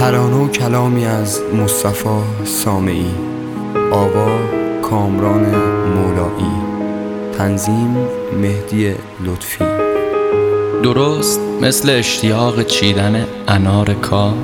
ترانه و کلامی از مصطفی سامعی. آوا کامران مولایی. تنظیم مهدی لطفی. درست مثل اشتیاق چیدن انار کار،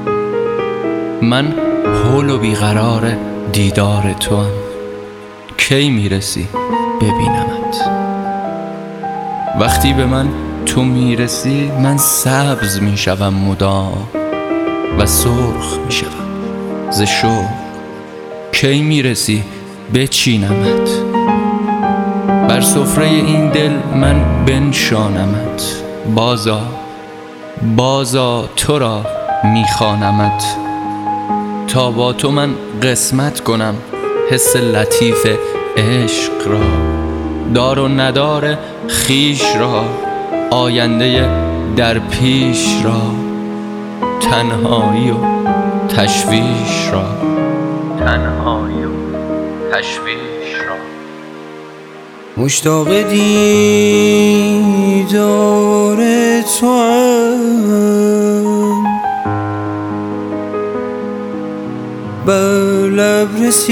من هول و بیقرار دیدار تو هم. کی میرسی ببینمت؟ وقتی به من تو میرسی من سبز میشوم مدام و سرخ میشوم ز شوق. کی میرسی بچینمت؟ بر سفره این دل من بنشانمت. بازا تو را میخوانمت، تا با تو من قسمت کنم حس لطیف عشق را، دار و ندار خویش را، آینده در پیش را، تنهایی و تشویش را. مشتاق دیدار توام، بر لب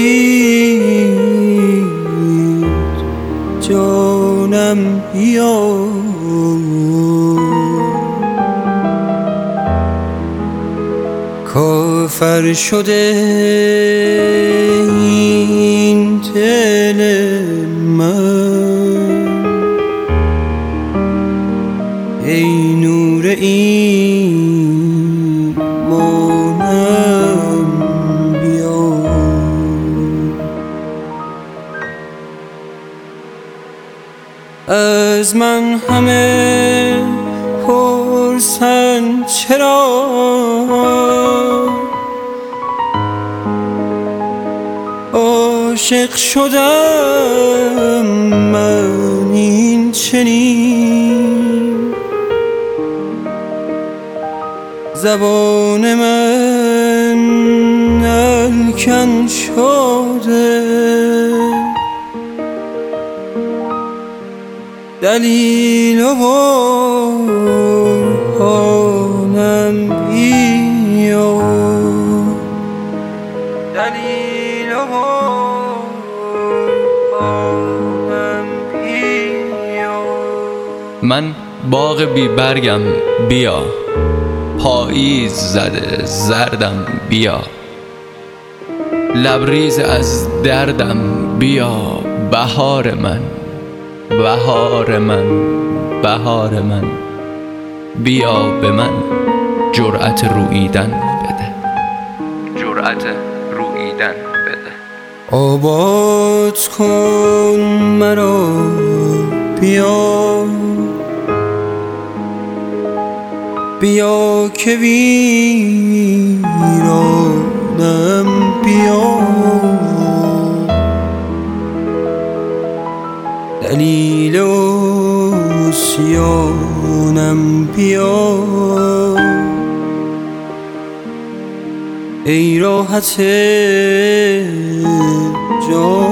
رسید جانم بیا. کافر شده این دل من، ای نور ایمانم بیا. از من همه پرسن چرا، عاشق شدم من این چنین. زبان من الکن شده، دلیل و برهانم بیا. دلیل و برهانم بیا. من باغ بی برگم بیا، پاییز زده زردم بیا، لبریز از دردم بیا. بهار من بیا به من جرأت روییدن بده. آباد کن مرا بیا، بیا که ویرانم بیا. دلیل عصیانم بیا، ای راحت جان